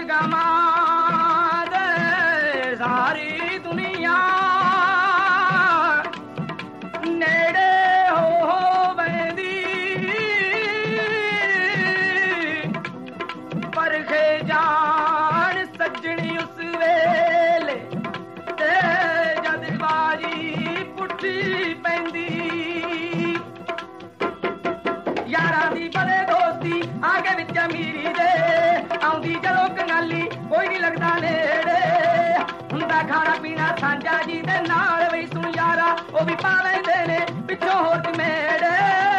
ਗਮਾਂ ਦੇ ਸਾਰੀ ਦੁਨੀਆ ਨੇੜੇ ਹੋਵੇਂਦੀ ਪਰਖੇ ਜਾਣ ਸੱਜਣੀ ਉਸ ਵੇਲੇ ਤੇ ਜਦ ਬਾਜੀ ਪੁੱਠੀ ਪੈਂਦੀ यारां दी बड़े दोस्ती आगे विच अमीरी दे आउंदी जदों कंगाली कोई नहीं लगदा नेड़े हुंदा खाना पीना सांझा जी दे नाल वी सुन यारा ओ भी पा लैंदे ने पिछों होर मेड़े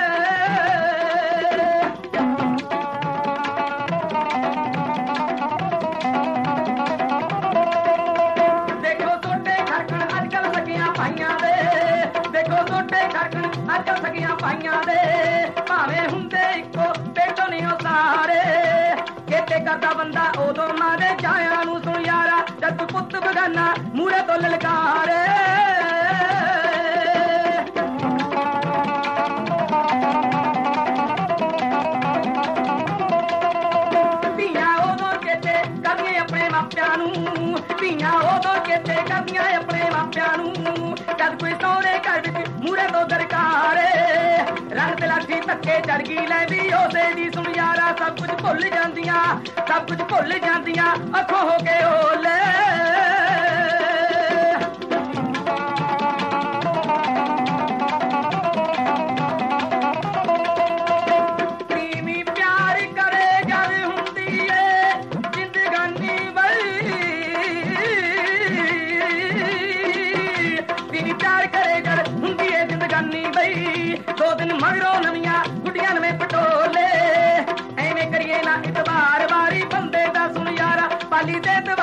देखो सोटे खड़कण अजकल सगियां भाइयां दे देखो सोटे खड़कण अजकल सगियां भाइयां दे भावें हुंदे इक्को पेटों नहीं हो सारे केते करदा बंदा उदों मां दे जाया नूं सुन यारा जद पुत्त बगाना मूरे तो ललकारे धीआं उदों केते करदियां अपने मापिआं नूं धीआं उदों केते करदियां अपने मापिआं नूं जद कोई सौहरे घर विच मूरे तो दरकारे रंग ते लाठी धक्के चढ़ गई लैंदी ओदे दी सुन यारा सब कुछ भुल जांदियां अखों हो के ओले प्रेमी प्यार करे जद हुंदी ए जिंदगानी बई प्रेमी प्यार करे जद हुंदी ए जिंदगानी बई दो दिन मगरों नवियां गुड्डियां नवें पटोले एवें करिए ना इतबार वारी बंदे दा सुन यारा पाली दे